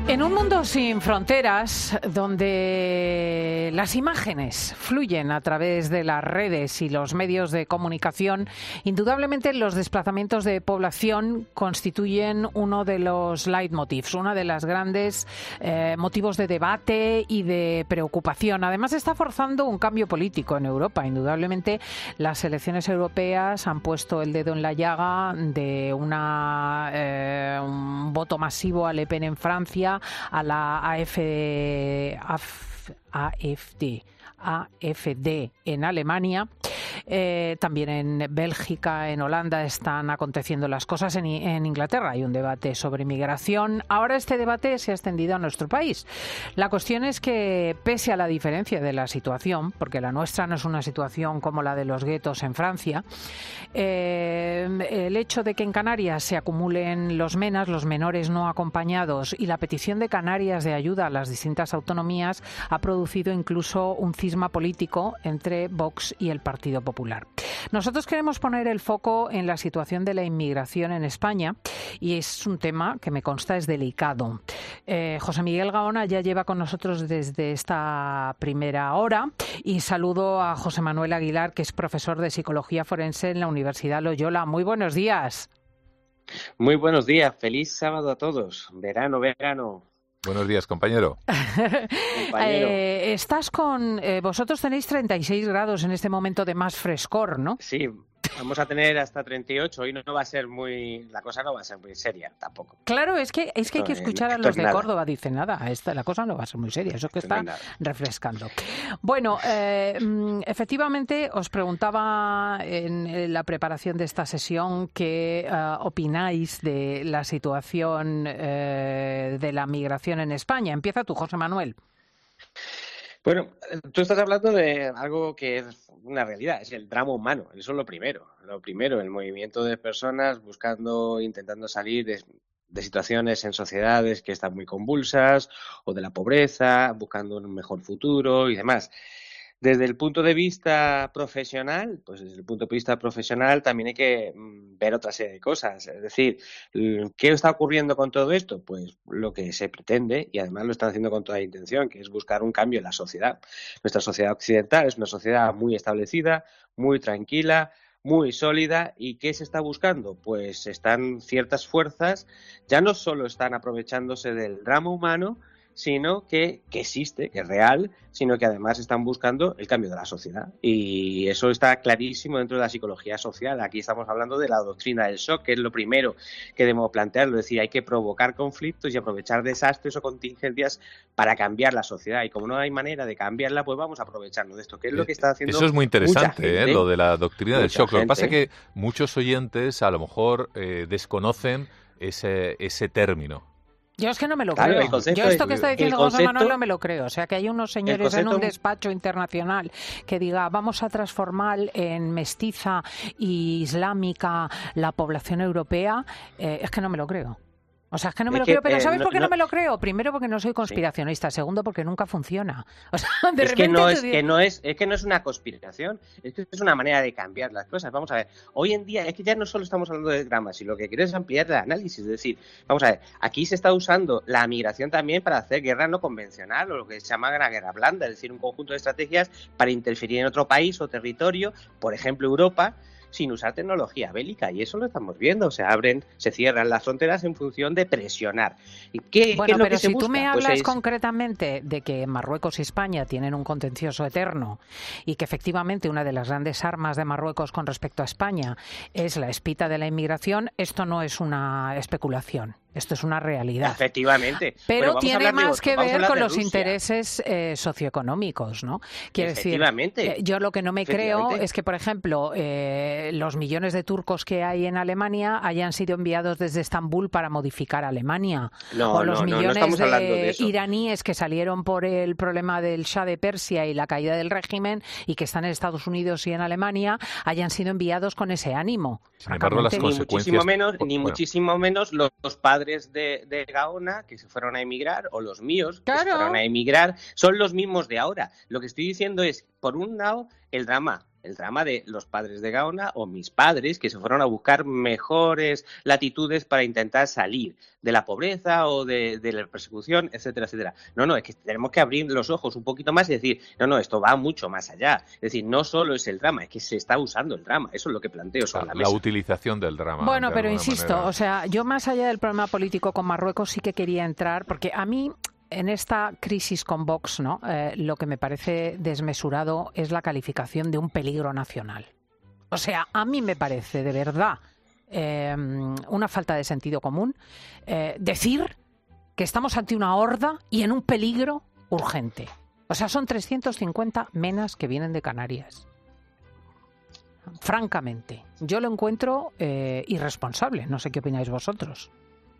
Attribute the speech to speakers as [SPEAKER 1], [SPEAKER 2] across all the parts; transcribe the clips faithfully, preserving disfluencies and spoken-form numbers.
[SPEAKER 1] En un mundo sin fronteras, donde las imágenes fluyen a través de las redes y los medios de comunicación, indudablemente los desplazamientos de población constituyen uno de los leitmotivs, uno de los grandes eh, motivos de debate y de preocupación. Además, está forzando un cambio político en Europa. Indudablemente, las elecciones europeas han puesto el dedo en la llaga de una, eh, un voto masivo a Le Pen en Francia, a la A F D, A F D, A F D en Alemania. Eh, también en Bélgica, en Holanda están aconteciendo las cosas. En, en Inglaterra hay un debate sobre inmigración. Ahora este debate se ha extendido a nuestro país. La cuestión es que, pese a la diferencia de la situación, porque la nuestra no es una situación como la de los guetos en Francia, eh, el hecho de que en Canarias se acumulen los MENAs, los menores no acompañados, y la petición de Canarias de ayuda a las distintas autonomías ha producido incluso un cisma político entre Vox y el Partido Popular. Nosotros queremos poner el foco en la situación de la inmigración en España y es un tema que me consta es delicado. Eh, José Miguel Gaona ya lleva con nosotros desde esta primera hora y saludo a José Manuel Aguilar, que es profesor de Psicología Forense en la Universidad Loyola. Muy buenos días.
[SPEAKER 2] Muy buenos días. Feliz sábado a todos. Verano, verano.
[SPEAKER 3] Buenos días, compañero.
[SPEAKER 2] compañero.
[SPEAKER 1] Eh, estás con... Eh, vosotros tenéis treinta y seis grados en este momento de más frescor, ¿no?
[SPEAKER 2] Sí, vamos a tener hasta treinta y ocho. Hoy no, no va a ser muy... La cosa no va a ser muy seria tampoco.
[SPEAKER 1] Claro, es que, es que hay que escuchar a los de
[SPEAKER 2] nada.
[SPEAKER 1] Córdoba. Dicen, nada, esta, la cosa no va a ser muy seria. Eso que está refrescando. Bueno, eh, efectivamente, os preguntaba en la preparación de esta sesión qué uh, opináis de la situación eh, de la migración en España. Empieza tú, José Manuel.
[SPEAKER 2] Bueno, tú estás hablando de algo que es una realidad, es el drama humano, eso es lo primero. Lo primero, el movimiento de personas buscando, intentando salir de, de situaciones en sociedades que están muy convulsas, o de la pobreza, buscando un mejor futuro y demás. Desde el punto de vista profesional, pues desde el punto de vista profesional también hay que ver otra serie de cosas. Es decir, ¿qué está ocurriendo con todo esto? Pues lo que se pretende, y además lo están haciendo con toda intención, que es buscar un cambio en la sociedad. Nuestra sociedad occidental es una sociedad muy establecida, muy tranquila, muy sólida. ¿Y qué se está buscando? Pues están ciertas fuerzas, ya no solo están aprovechándose del drama humano, sino que, que existe, que es real, sino que además están buscando el cambio de la sociedad. Y eso está clarísimo dentro de la psicología social. Aquí estamos hablando de la doctrina del shock, que es lo primero que debemos plantearlo. Es decir, hay que provocar conflictos y aprovechar desastres o contingencias para cambiar la sociedad. Y como no hay manera de cambiarla, pues vamos a aprovecharnos de esto, que es lo que está haciendo
[SPEAKER 3] Eso es muy interesante,
[SPEAKER 2] gente,
[SPEAKER 3] ¿eh? Lo de la doctrina del shock.
[SPEAKER 2] gente.
[SPEAKER 3] Lo que pasa es que muchos oyentes a lo mejor eh, desconocen ese, ese término.
[SPEAKER 1] Yo es que no me lo
[SPEAKER 2] claro,
[SPEAKER 1] creo.
[SPEAKER 2] El concepto,
[SPEAKER 1] Yo esto que está diciendo
[SPEAKER 2] concepto,
[SPEAKER 1] José Manuel no me lo creo. O sea, que hay unos señores
[SPEAKER 2] concepto,
[SPEAKER 1] en un despacho internacional que diga vamos a transformar en mestiza y islámica la población europea, eh, es que no me lo creo. O sea, es que no me
[SPEAKER 2] es
[SPEAKER 1] lo
[SPEAKER 2] que,
[SPEAKER 1] creo, pero
[SPEAKER 2] eh,
[SPEAKER 1] ¿sabes
[SPEAKER 2] no,
[SPEAKER 1] por qué no,
[SPEAKER 2] no
[SPEAKER 1] me lo creo? Primero, porque no soy conspiracionista. Sí. Segundo, porque nunca funciona. O sea, de
[SPEAKER 2] es
[SPEAKER 1] repente
[SPEAKER 2] que no es
[SPEAKER 1] dices...
[SPEAKER 2] que no es es que no es una conspiración, es que es una manera de cambiar las cosas. Vamos a ver, hoy en día es que ya no solo estamos hablando de dramas, sino lo que quiero es ampliar el análisis. Es decir, vamos a ver, aquí se está usando la migración también para hacer guerra no convencional, o lo que se llama una guerra blanda, es decir, un conjunto de estrategias para interferir en otro país o territorio, por ejemplo Europa, sin usar tecnología bélica, y eso lo estamos viendo. O sea, abren, se cierran las fronteras en función de presionar. ¿Y qué,
[SPEAKER 1] bueno,
[SPEAKER 2] qué es lo
[SPEAKER 1] pero
[SPEAKER 2] que se
[SPEAKER 1] si
[SPEAKER 2] busca?
[SPEAKER 1] tú me
[SPEAKER 2] Pues
[SPEAKER 1] hablas
[SPEAKER 2] es...
[SPEAKER 1] concretamente de que Marruecos y España tienen un contencioso eterno y que efectivamente una de las grandes armas de Marruecos con respecto a España es la espita de la inmigración, esto no es una especulación. Esto es una realidad.
[SPEAKER 2] Efectivamente.
[SPEAKER 1] Pero
[SPEAKER 2] bueno,
[SPEAKER 1] tiene más
[SPEAKER 2] otro,
[SPEAKER 1] que ver con los
[SPEAKER 2] Rusia.
[SPEAKER 1] intereses eh, socioeconómicos, ¿no? Quiero
[SPEAKER 2] Efectivamente.
[SPEAKER 1] decir, eh, yo lo que no me creo es que, por ejemplo, eh, los millones de turcos que hay en Alemania hayan sido enviados desde Estambul para modificar Alemania.
[SPEAKER 2] No,
[SPEAKER 1] o los
[SPEAKER 2] no,
[SPEAKER 1] millones
[SPEAKER 2] no, no estamos
[SPEAKER 1] de,
[SPEAKER 2] hablando de eso.
[SPEAKER 1] iraníes que salieron por el problema del Shah de Persia y la caída del régimen y que están en Estados Unidos y en Alemania hayan sido enviados con ese ánimo.
[SPEAKER 3] Sin embargo, las
[SPEAKER 2] ni
[SPEAKER 3] consecuencias...
[SPEAKER 2] muchísimo menos, ni
[SPEAKER 3] bueno.
[SPEAKER 2] muchísimo menos los, los padres de, de Gaona que se fueron a emigrar, o los míos
[SPEAKER 1] claro.
[SPEAKER 2] que se fueron a emigrar, son los mismos de ahora. Lo que estoy diciendo es, por un lado, el drama el drama de los padres de Gaona o mis padres que se fueron a buscar mejores latitudes para intentar salir de la pobreza o de, de la persecución, etcétera, etcétera. No, no, es que tenemos que abrir los ojos un poquito más y decir, no, no, esto va mucho más allá. Es decir, no solo es el drama, es que se está usando el drama. Eso es lo que planteo sobre la, la mesa.
[SPEAKER 3] La utilización del drama.
[SPEAKER 1] Bueno, pero insisto,
[SPEAKER 3] manera.
[SPEAKER 1] o sea, yo más allá del problema político con Marruecos sí que quería entrar, porque a mí en esta crisis con Vox, ¿no? Eh, lo que me parece desmesurado es la calificación de un peligro nacional. O sea, a mí me parece de verdad eh, una falta de sentido común eh, decir que estamos ante una horda y en un peligro urgente. O sea, son trescientos cincuenta menas que vienen de Canarias. Francamente, yo lo encuentro eh, irresponsable. No sé qué opináis vosotros.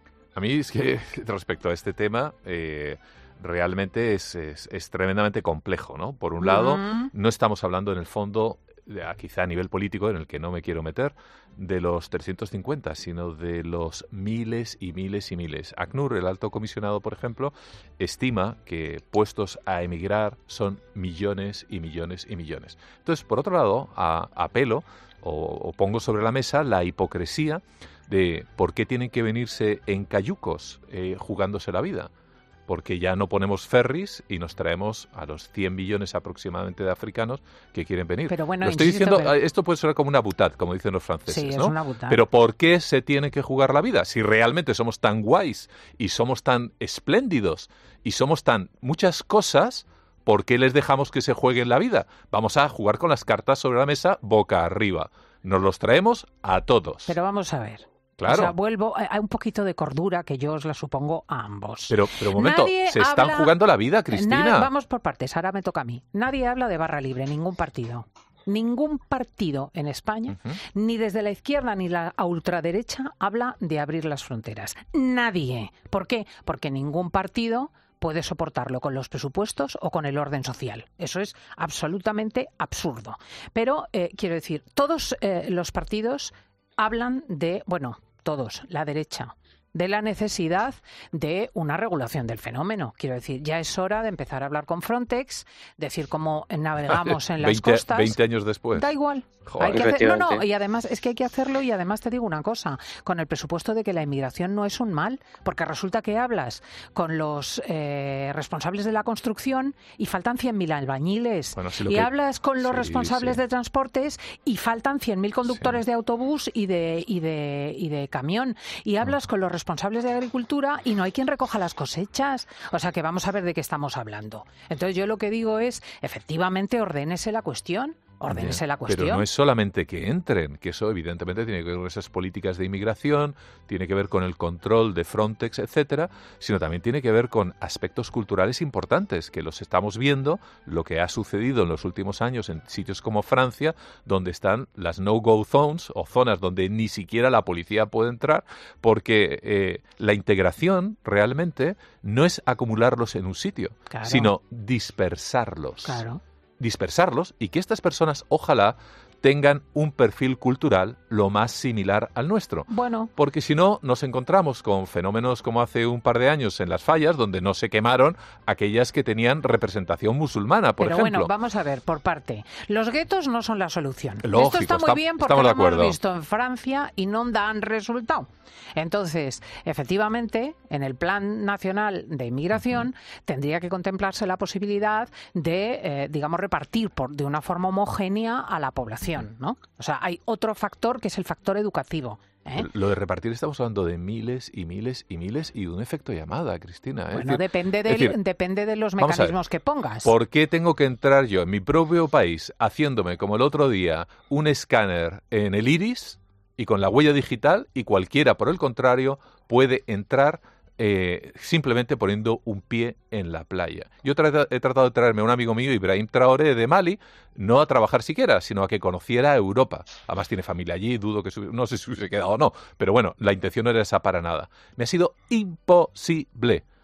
[SPEAKER 3] A mí es que respecto a este tema eh, realmente es, es, es tremendamente complejo, ¿no? Por un lado, uh-huh. no estamos hablando en el fondo, quizá a nivel político, en el que no me quiero meter, de los trescientos cincuenta, sino de los miles y miles y miles. ACNUR, el alto comisionado, por ejemplo, estima que puestos a emigrar son millones y millones y millones. Entonces, por otro lado, a, apelo o, o pongo sobre la mesa la hipocresía de por qué tienen que venirse en cayucos eh, jugándose la vida. Porque ya no ponemos ferries y nos traemos a los cien millones aproximadamente de africanos que quieren venir.
[SPEAKER 1] Pero bueno,
[SPEAKER 3] Lo estoy
[SPEAKER 1] insisto,
[SPEAKER 3] diciendo,
[SPEAKER 1] pero...
[SPEAKER 3] esto puede sonar como una boutade, como dicen los franceses,
[SPEAKER 1] sí,
[SPEAKER 3] ¿no?
[SPEAKER 1] Es una boutade.
[SPEAKER 3] Pero ¿por qué se tiene que jugar la vida? Si realmente somos tan guays y somos tan espléndidos y somos tan muchas cosas, ¿por qué les dejamos que se jueguen la vida? Vamos a jugar con las cartas sobre la mesa boca arriba. Nos los traemos a todos.
[SPEAKER 1] Pero vamos a ver.
[SPEAKER 3] Claro.
[SPEAKER 1] O sea, vuelvo a un poquito de cordura que yo os la supongo a ambos.
[SPEAKER 3] Pero, pero un momento,
[SPEAKER 1] Nadie
[SPEAKER 3] se están
[SPEAKER 1] habla...
[SPEAKER 3] jugando la vida, Cristina.
[SPEAKER 1] Nadie... Vamos por partes, ahora me toca a mí. Nadie habla de barra libre, ningún partido. Ningún partido en España, uh-huh. ni desde la izquierda ni la ultraderecha, habla de abrir las fronteras. Nadie. ¿Por qué? Porque ningún partido puede soportarlo con los presupuestos o con el orden social. Eso es absolutamente absurdo. Pero, eh, quiero decir, todos eh, los partidos hablan de, bueno, todos, la derecha, de la necesidad de una regulación del fenómeno. Quiero decir, ya es hora de empezar a hablar con Frontex, decir cómo navegamos en las
[SPEAKER 3] veinte,
[SPEAKER 1] costas.
[SPEAKER 3] veinte años después.
[SPEAKER 1] Da igual. Hay que hacer... No, no, y además es que hay que hacerlo y además te digo una cosa, con el presupuesto de que la inmigración no es un mal, porque resulta que hablas con los eh, responsables de la construcción y faltan cien mil albañiles, bueno, sí, y que... hablas con los sí, responsables sí. de transportes y faltan cien mil conductores sí. de autobús y de, y, de, y de camión, y hablas mm. con los responsables de agricultura y no hay quien recoja las cosechas. O sea que vamos a ver de qué estamos hablando. Entonces yo lo que digo es, efectivamente, ordénese la cuestión. Ordénese la cuestión.
[SPEAKER 3] Pero no es solamente que entren, que eso evidentemente tiene que ver con esas políticas de inmigración, tiene que ver con el control de Frontex, etcétera, sino también tiene que ver con aspectos culturales importantes, que los estamos viendo, lo que ha sucedido en los últimos años en sitios como Francia, donde están las no-go zones, o zonas donde ni siquiera la policía puede entrar, porque eh, la integración realmente no es acumularlos en un sitio, claro. sino dispersarlos.
[SPEAKER 1] Claro.
[SPEAKER 3] dispersarlos y que estas personas, ojalá, tengan un perfil cultural lo más similar al nuestro.
[SPEAKER 1] Bueno.
[SPEAKER 3] Porque si no, nos encontramos con fenómenos como hace un par de años en las fallas, donde no se quemaron aquellas que tenían representación musulmana, por
[SPEAKER 1] Pero
[SPEAKER 3] ejemplo.
[SPEAKER 1] Pero bueno, vamos a ver, por parte. Los guetos no son la solución.
[SPEAKER 3] Lógico,
[SPEAKER 1] Esto está muy
[SPEAKER 3] está,
[SPEAKER 1] bien porque lo hemos visto en Francia y no dan resultado. Entonces, efectivamente, en el Plan Nacional de Inmigración uh-huh. tendría que contemplarse la posibilidad de, eh, digamos, repartir por, de una forma homogénea a la población, ¿no? O sea, hay otro factor que es el factor educativo. ¿Eh?
[SPEAKER 3] Lo de repartir estamos hablando de miles y miles y miles y de un efecto llamada, Cristina. ¿eh?
[SPEAKER 1] Bueno,
[SPEAKER 3] es decir,
[SPEAKER 1] depende, del,
[SPEAKER 3] es decir,
[SPEAKER 1] depende de los mecanismos que pongas.
[SPEAKER 3] ¿Por qué tengo que entrar yo en mi propio país haciéndome, como el otro día, un escáner en el iris y con la huella digital y cualquiera, por el contrario, puede entrar eh, simplemente poniendo un pie en la playa? Yo tra- he tratado de traerme a un amigo mío, Ibrahim Traoré, de Mali, no a trabajar siquiera, sino a que conociera Europa. Además tiene familia allí, dudo que... Su- no sé si se hubiese quedado o no, pero bueno, la intención no era esa para nada. Me ha sido imposible.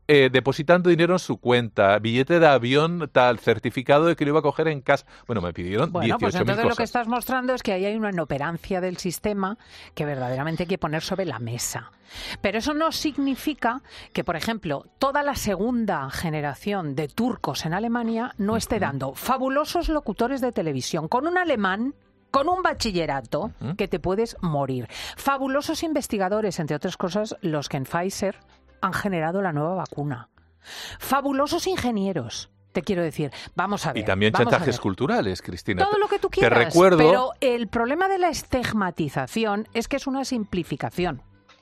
[SPEAKER 3] eh, depositando dinero en su cuenta, billete de avión, tal, certificado de que lo iba a coger en casa. Bueno, me pidieron
[SPEAKER 1] bueno,
[SPEAKER 3] dieciocho mil
[SPEAKER 1] pues entonces
[SPEAKER 3] cosas.
[SPEAKER 1] Lo que estás mostrando es que ahí hay una inoperancia del sistema que verdaderamente hay que poner sobre la mesa. Pero eso no significa que, por ejemplo, toda la segunda generación de turcos en Alemania no uh-huh. esté dando fabulosos locutores de televisión con un alemán, con un bachillerato, uh-huh. que te puedes morir. Fabulosos investigadores, entre otras cosas, los que en Pfizer han generado la nueva vacuna. Fabulosos ingenieros. Te quiero decir, vamos a ver.
[SPEAKER 3] Y también chantajes culturales, Cristina.
[SPEAKER 1] Todo lo que tú quieras.
[SPEAKER 3] Te recuerdo...
[SPEAKER 1] Pero el problema de la estigmatización es que es una simplificación.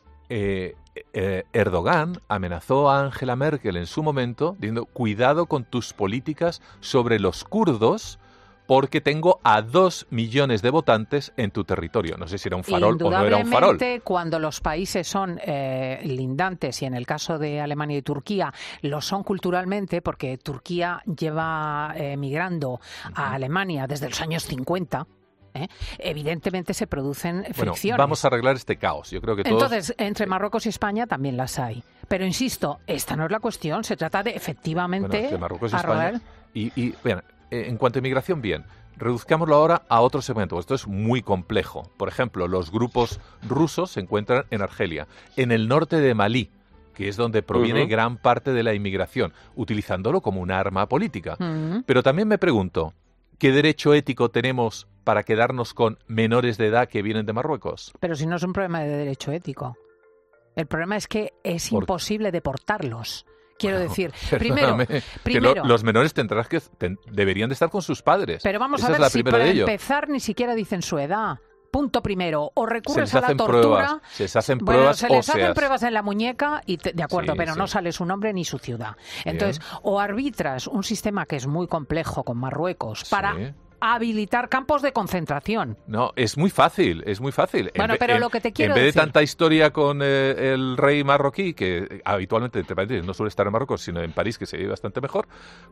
[SPEAKER 3] Eh, eh, Erdogan amenazó a Angela Merkel en su momento diciendo: cuidado con tus políticas sobre los kurdos porque tengo a dos millones de votantes en tu territorio. No sé si era un farol o no era un farol.
[SPEAKER 1] Indudablemente, cuando los países son eh, lindantes, y en el caso de Alemania y Turquía lo son culturalmente, porque Turquía lleva eh, migrando uh-huh. a Alemania desde los años cincuenta, ¿Eh? evidentemente se producen fricciones.
[SPEAKER 3] Bueno, vamos a arreglar este caos. Yo creo que todos...
[SPEAKER 1] Entonces, entre Marruecos y España también las hay. Pero insisto, esta no es la cuestión. Se trata de efectivamente...
[SPEAKER 3] Bueno, de Marruecos y España. Y, y bien, en cuanto a inmigración, bien. Reduzcámoslo ahora a otro segmento. Esto es muy complejo. Por ejemplo, los grupos rusos se encuentran en Argelia, en el norte de Malí, que es donde proviene uh-huh. gran parte de la inmigración, utilizándolo como un arma política. Uh-huh. Pero también me pregunto, ¿qué derecho ético tenemos para quedarnos con menores de edad que vienen de Marruecos?
[SPEAKER 1] Pero si no es un problema de derecho ético. El problema es que es Por... imposible deportarlos. Quiero bueno, decir, primero, primero
[SPEAKER 3] que lo, los menores tendrás que ten, deberían de estar con sus padres.
[SPEAKER 1] Pero vamos
[SPEAKER 3] Esa
[SPEAKER 1] a ver
[SPEAKER 3] es la
[SPEAKER 1] si
[SPEAKER 3] primera
[SPEAKER 1] para
[SPEAKER 3] de ello.
[SPEAKER 1] empezar ni siquiera dicen su edad. Punto primero, o recurres
[SPEAKER 3] se les
[SPEAKER 1] a la
[SPEAKER 3] hacen
[SPEAKER 1] tortura,
[SPEAKER 3] pruebas, se les hacen
[SPEAKER 1] bueno,
[SPEAKER 3] pruebas
[SPEAKER 1] se les
[SPEAKER 3] óseas.
[SPEAKER 1] hacen pruebas en la muñeca y te, de acuerdo,
[SPEAKER 3] sí,
[SPEAKER 1] pero
[SPEAKER 3] sí.
[SPEAKER 1] no sale su nombre ni su ciudad. Entonces, Bien. o arbitras un sistema que es muy complejo con Marruecos sí. para habilitar campos de concentración.
[SPEAKER 3] No, es muy fácil, es muy fácil.
[SPEAKER 1] Bueno,
[SPEAKER 3] en,
[SPEAKER 1] pero
[SPEAKER 3] en,
[SPEAKER 1] lo que te quiero
[SPEAKER 3] En vez
[SPEAKER 1] decir...
[SPEAKER 3] de tanta historia con eh, el rey marroquí, que habitualmente, entre paréntesis, no suele estar en Marruecos, sino en París, que se vive bastante mejor,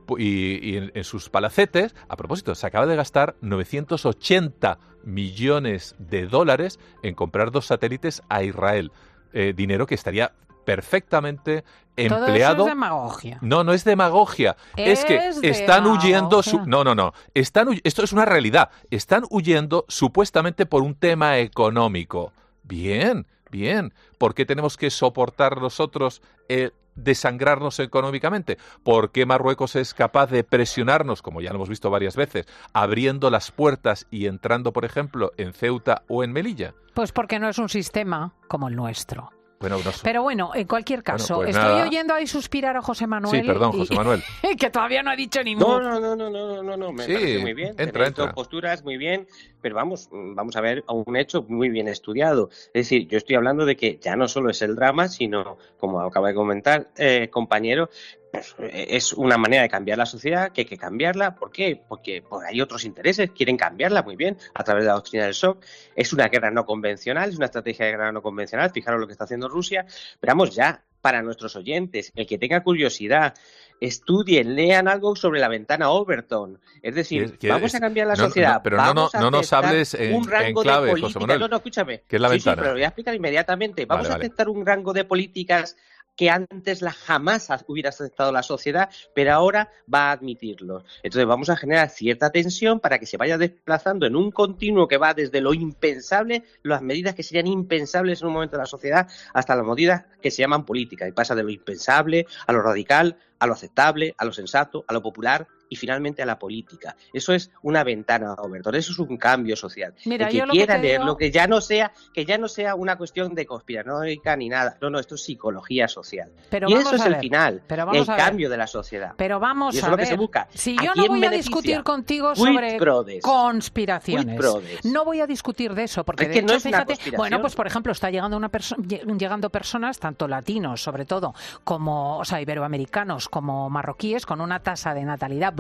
[SPEAKER 3] y, y en, en sus palacetes, a propósito, se acaba de gastar novecientos ochenta millones de dólares en comprar dos satélites a Israel. Eh, dinero que estaría perfectamente empleado.
[SPEAKER 1] Todo eso es demagogia.
[SPEAKER 3] No, no es demagogia. Es, es que están
[SPEAKER 1] demagogia.
[SPEAKER 3] huyendo. Su... No, no, no. Están huy... Esto es una realidad. Están huyendo supuestamente por un tema económico. Bien, bien. ¿Por qué tenemos que soportar nosotros eh, desangrarnos económicamente? ¿Por qué Marruecos es capaz de presionarnos, como ya lo hemos visto varias veces, abriendo las puertas y entrando, por ejemplo, en Ceuta o en Melilla?
[SPEAKER 1] Pues porque no es un sistema como el nuestro.
[SPEAKER 3] Bueno, no,
[SPEAKER 1] Pero bueno, en cualquier caso,
[SPEAKER 3] bueno, pues
[SPEAKER 1] estoy
[SPEAKER 3] nada.
[SPEAKER 1] oyendo ahí suspirar a José Manuel.
[SPEAKER 3] Sí, perdón, José
[SPEAKER 1] y,
[SPEAKER 3] Manuel.
[SPEAKER 1] que todavía no ha dicho ni
[SPEAKER 2] No, no, no, no, no, no, no, me
[SPEAKER 3] sí,
[SPEAKER 2] parece muy bien.
[SPEAKER 3] Entra, entra.
[SPEAKER 2] Posturas muy bien, pero vamos, vamos a ver un hecho muy bien estudiado. Es decir, yo estoy hablando de que ya no solo es el drama, sino, como acaba de comentar, eh, compañero, pues, es una manera de cambiar la sociedad que hay que cambiarla. ¿Por qué? Porque pues, hay otros intereses, quieren cambiarla muy bien a través de la doctrina del shock. Es una guerra no convencional, es una estrategia de guerra no convencional. Fijaros lo que está haciendo Rusia. Pero vamos ya, para nuestros oyentes, el que tenga curiosidad, estudien, lean algo sobre la ventana Overton. Es decir, ¿Qué, qué vamos es? a cambiar la
[SPEAKER 3] no,
[SPEAKER 2] sociedad.
[SPEAKER 3] No, pero
[SPEAKER 2] vamos
[SPEAKER 3] no, no, no nos hables en,
[SPEAKER 2] un rango
[SPEAKER 3] en clave,
[SPEAKER 2] de
[SPEAKER 3] José
[SPEAKER 2] políticas.
[SPEAKER 3] Manuel.
[SPEAKER 2] No, no, escúchame.
[SPEAKER 3] ¿Qué es la
[SPEAKER 2] sí,
[SPEAKER 3] ventana?
[SPEAKER 2] Sí, pero lo voy a explicar inmediatamente. Vamos
[SPEAKER 3] vale,
[SPEAKER 2] a
[SPEAKER 3] vale.
[SPEAKER 2] aceptar un rango de políticas que antes la jamás hubiera aceptado la sociedad, pero ahora va a admitirlo. Entonces vamos a generar cierta tensión para que se vaya desplazando en un continuo que va desde lo impensable, las medidas que serían impensables en un momento de la sociedad, hasta las medidas que se llaman políticas, y pasa de lo impensable a lo radical, a lo aceptable, a lo sensato, a lo popular y finalmente a la política. Eso es una ventana, Overton, eso es un cambio social.
[SPEAKER 1] Mira,
[SPEAKER 2] el que
[SPEAKER 1] yo lo
[SPEAKER 2] quiera
[SPEAKER 1] que
[SPEAKER 2] leerlo,
[SPEAKER 1] digo...
[SPEAKER 2] que ya no sea, que ya no sea una cuestión de conspiranoica ni nada. No, no, esto es psicología social.
[SPEAKER 1] Pero
[SPEAKER 2] y
[SPEAKER 1] vamos
[SPEAKER 2] eso es
[SPEAKER 1] a ver,
[SPEAKER 2] el final,
[SPEAKER 1] pero vamos
[SPEAKER 2] el
[SPEAKER 1] a ver.
[SPEAKER 2] cambio de la sociedad.
[SPEAKER 1] Pero vamos
[SPEAKER 2] y eso
[SPEAKER 1] a
[SPEAKER 2] es lo
[SPEAKER 1] ver.
[SPEAKER 2] que se busca.
[SPEAKER 1] Si
[SPEAKER 2] ¿A
[SPEAKER 1] yo no
[SPEAKER 2] quién
[SPEAKER 1] voy a
[SPEAKER 2] beneficia?
[SPEAKER 1] discutir contigo
[SPEAKER 2] Quid
[SPEAKER 1] sobre
[SPEAKER 2] prodes.
[SPEAKER 1] conspiraciones.
[SPEAKER 2] Quid prodes.
[SPEAKER 1] No voy a discutir de eso, porque
[SPEAKER 2] es
[SPEAKER 1] de
[SPEAKER 2] que
[SPEAKER 1] hecho,
[SPEAKER 2] no es una
[SPEAKER 1] fíjate,
[SPEAKER 2] conspiración.
[SPEAKER 1] bueno, pues por ejemplo, está llegando una perso- llegando personas, tanto latinos, sobre todo, como, o sea, iberoamericanos, como marroquíes, con una tasa de natalidad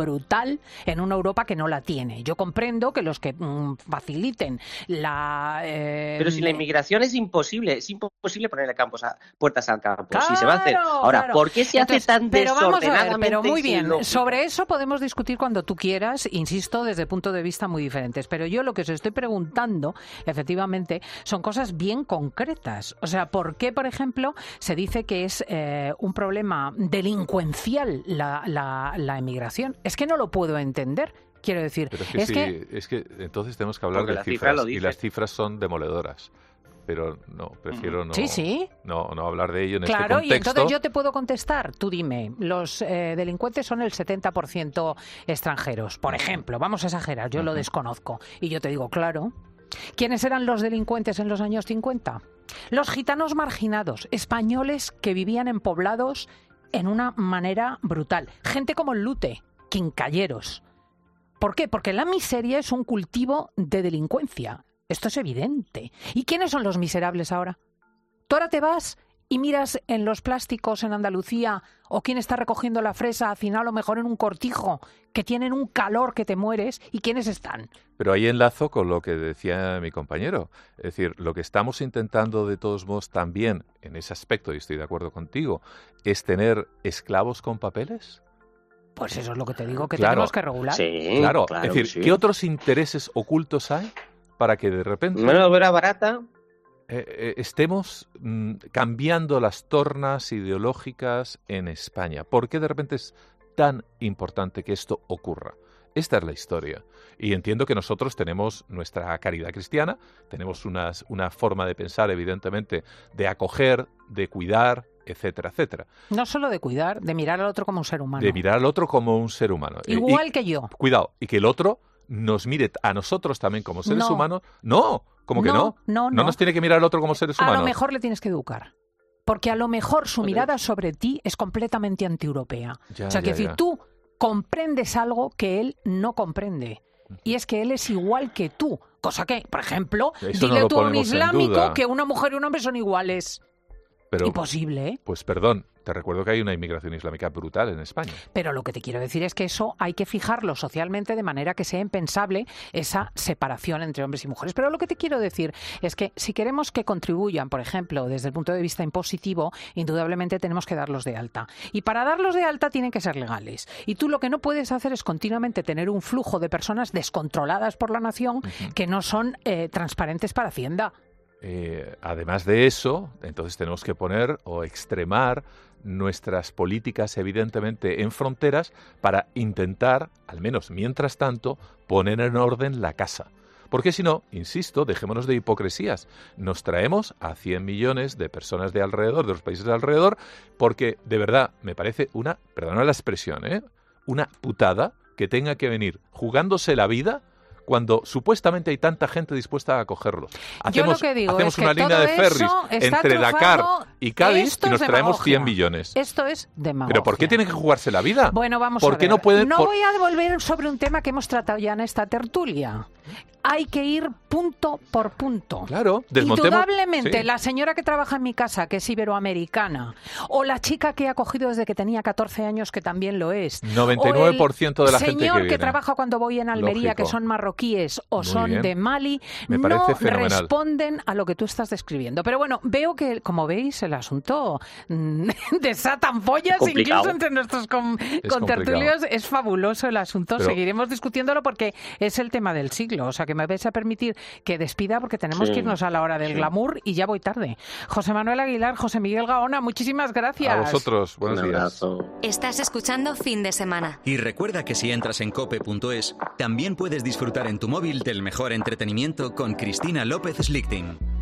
[SPEAKER 1] brutal en una Europa que no la tiene. Yo comprendo que los que mm, faciliten la... Eh,
[SPEAKER 2] Pero si la inmigración es imposible, es imposible ponerle campos a, puertas al campo,
[SPEAKER 1] claro,
[SPEAKER 2] si se va a hacer. Ahora,
[SPEAKER 1] claro.
[SPEAKER 2] ¿por qué se
[SPEAKER 1] Entonces,
[SPEAKER 2] hace tan
[SPEAKER 1] pero vamos
[SPEAKER 2] desordenadamente?
[SPEAKER 1] a ver, pero muy bien,
[SPEAKER 2] ilógico?
[SPEAKER 1] sobre eso podemos discutir cuando tú quieras, insisto, desde puntos de vista muy diferentes. Pero yo lo que os estoy preguntando, efectivamente, son cosas bien concretas. O sea, ¿por qué, por ejemplo, se dice que es eh, un problema delincuencial la, la, la emigración? Es que no lo puedo entender. Quiero decir,
[SPEAKER 3] Pero es que,
[SPEAKER 1] es,
[SPEAKER 3] sí,
[SPEAKER 1] que...
[SPEAKER 3] es que entonces tenemos que hablar
[SPEAKER 2] Porque
[SPEAKER 3] de
[SPEAKER 2] la cifra
[SPEAKER 3] cifras
[SPEAKER 2] lo
[SPEAKER 3] y
[SPEAKER 2] dice.
[SPEAKER 3] las cifras son demoledoras. Pero no, prefiero no,
[SPEAKER 1] Sí, sí.
[SPEAKER 3] no, no hablar de ello en
[SPEAKER 1] Claro,
[SPEAKER 3] este
[SPEAKER 1] y
[SPEAKER 3] contexto.
[SPEAKER 1] entonces yo te puedo contestar. Tú dime, los eh, delincuentes son el setenta por ciento extranjeros, por ejemplo. Vamos a exagerar, yo lo desconozco. Y yo te digo, claro. ¿Quiénes eran los delincuentes en los años cincuenta? Los gitanos marginados, españoles que vivían en poblados en una manera brutal. Gente como el Lute, quincalleros. ¿Por qué? Porque la miseria es un cultivo de delincuencia. Esto es evidente. ¿Y quiénes son los miserables ahora? Tú ahora te vas y miras en los plásticos en Andalucía o quién está recogiendo la fresa, al final a lo mejor en un cortijo, que tienen un calor que te mueres, ¿y quiénes están?
[SPEAKER 3] Pero ahí enlazo con lo que decía mi compañero. Es decir, lo que estamos intentando de todos modos también, en ese aspecto, y estoy de acuerdo contigo, es tener esclavos con papeles.
[SPEAKER 1] Pues eso es lo que te digo, que
[SPEAKER 3] Claro.
[SPEAKER 1] tenemos que regular.
[SPEAKER 2] Sí,
[SPEAKER 3] Claro,
[SPEAKER 2] claro
[SPEAKER 3] es
[SPEAKER 2] que
[SPEAKER 3] decir,
[SPEAKER 2] sí.
[SPEAKER 3] ¿qué otros intereses ocultos hay para que de repente
[SPEAKER 2] Mano de obra barata.
[SPEAKER 3] eh, eh, estemos mm, cambiando las tornas ideológicas en España? ¿Por qué de repente es tan importante que esto ocurra? Esta es la historia. Y entiendo que nosotros tenemos nuestra caridad cristiana, tenemos unas, una forma de pensar, evidentemente, de acoger, de cuidar, etcétera, etcétera.
[SPEAKER 1] No solo de cuidar, de mirar al otro como un ser humano.
[SPEAKER 3] De mirar al otro como un ser humano. Eh,
[SPEAKER 1] Igual
[SPEAKER 3] y-
[SPEAKER 1] que yo.
[SPEAKER 3] Cuidado, y que el otro nos mire a nosotros también como seres
[SPEAKER 1] No.
[SPEAKER 3] humanos. No, ¿cómo que no?
[SPEAKER 1] No, no.
[SPEAKER 3] nos tiene que mirar al otro como seres
[SPEAKER 1] A
[SPEAKER 3] humanos.
[SPEAKER 1] lo mejor le tienes que educar. Porque a lo mejor su
[SPEAKER 2] Joder.
[SPEAKER 1] mirada sobre ti es completamente antieuropea.
[SPEAKER 3] Ya,
[SPEAKER 1] o sea, que
[SPEAKER 3] ya,
[SPEAKER 1] si
[SPEAKER 3] ya.
[SPEAKER 1] tú comprendes algo que él no comprende. Y es que él es igual que tú. Cosa que, por ejemplo,
[SPEAKER 3] Eso no
[SPEAKER 1] dile
[SPEAKER 3] lo
[SPEAKER 1] tú a un
[SPEAKER 3] ponemos en
[SPEAKER 1] islámico
[SPEAKER 3] duda.
[SPEAKER 1] que una mujer y un hombre son iguales.
[SPEAKER 3] Pero,
[SPEAKER 1] Imposible, ¿eh?
[SPEAKER 3] pues perdón, te recuerdo que hay una inmigración islámica brutal en España.
[SPEAKER 1] Pero lo que te quiero decir es que eso hay que fijarlo socialmente de manera que sea impensable esa separación entre hombres y mujeres. Pero lo que te quiero decir es que si queremos que contribuyan, por ejemplo, desde el punto de vista impositivo, indudablemente tenemos que darlos de alta. Y para darlos de alta tienen que ser legales. Y tú lo que no puedes hacer es continuamente tener un flujo de personas descontroladas por la nación
[SPEAKER 3] Ujú.
[SPEAKER 1] que no son eh, transparentes para Hacienda.
[SPEAKER 3] Eh, además de eso, entonces tenemos que poner o extremar nuestras políticas, evidentemente, en fronteras para intentar, al menos mientras tanto, poner en orden la casa. Porque si no, insisto, dejémonos de hipocresías. Nos traemos a cien millones de personas de alrededor, de los países de alrededor, porque de verdad me parece una, perdona la expresión, ¿eh? una putada que tenga que venir jugándose la vida cuando supuestamente hay tanta gente dispuesta a acogerlos.
[SPEAKER 1] Yo lo
[SPEAKER 3] Hacemos,
[SPEAKER 1] que digo
[SPEAKER 3] hacemos
[SPEAKER 1] es que
[SPEAKER 3] una línea
[SPEAKER 1] todo
[SPEAKER 3] de ferries
[SPEAKER 1] eso está
[SPEAKER 3] entre Dakar
[SPEAKER 1] trufado.
[SPEAKER 3] y Cádiz
[SPEAKER 1] Esto
[SPEAKER 3] y nos
[SPEAKER 1] es
[SPEAKER 3] traemos
[SPEAKER 1] demagogia.
[SPEAKER 3] cien millones.
[SPEAKER 1] Esto es demagogia.
[SPEAKER 3] ¿Pero por qué tienen que jugarse la vida?
[SPEAKER 1] Bueno, vamos
[SPEAKER 3] ¿Por
[SPEAKER 1] a
[SPEAKER 3] qué
[SPEAKER 1] ver.
[SPEAKER 3] no pueden-
[SPEAKER 1] No
[SPEAKER 3] por-
[SPEAKER 1] voy a volver sobre un tema que hemos tratado ya en esta tertulia. Hay que ir punto por punto.
[SPEAKER 3] Claro, desmontemos...
[SPEAKER 1] Indudablemente,
[SPEAKER 3] Sí.
[SPEAKER 1] la señora que trabaja en mi casa, que es iberoamericana, o la chica que he acogido desde que tenía catorce años, que también lo es,
[SPEAKER 3] noventa y nueve por ciento
[SPEAKER 1] o
[SPEAKER 3] de la
[SPEAKER 1] el
[SPEAKER 3] gente que
[SPEAKER 1] señor
[SPEAKER 3] viene.
[SPEAKER 1] trabaja cuando voy en Almería,
[SPEAKER 3] Lógico.
[SPEAKER 1] que son marroquíes o
[SPEAKER 3] Muy
[SPEAKER 1] son
[SPEAKER 3] bien.
[SPEAKER 1] de Mali,
[SPEAKER 3] Me
[SPEAKER 1] no
[SPEAKER 3] parece fenomenal.
[SPEAKER 1] responden a lo que tú estás describiendo. Pero bueno, veo que, como veis, el asunto mm, desatan follas,
[SPEAKER 2] Complicado.
[SPEAKER 1] incluso entre nuestros con,
[SPEAKER 3] complicado.
[SPEAKER 1] contertulios. Es fabuloso el asunto.
[SPEAKER 3] Pero-
[SPEAKER 1] Seguiremos discutiéndolo porque es el tema del siglo. O sea, que me vais a permitir que despida porque tenemos
[SPEAKER 2] Sí,
[SPEAKER 1] que irnos a la hora del
[SPEAKER 2] sí.
[SPEAKER 1] glamour y ya voy tarde. José Manuel Aguilar, José Miguel Gaona, muchísimas gracias.
[SPEAKER 3] A vosotros, buenos
[SPEAKER 2] Un
[SPEAKER 3] días.
[SPEAKER 2] abrazo.
[SPEAKER 4] Estás escuchando Fin de Semana.
[SPEAKER 5] Y recuerda que si entras en cope punto es, también puedes disfrutar en tu móvil del mejor entretenimiento con Cristina López Slichting.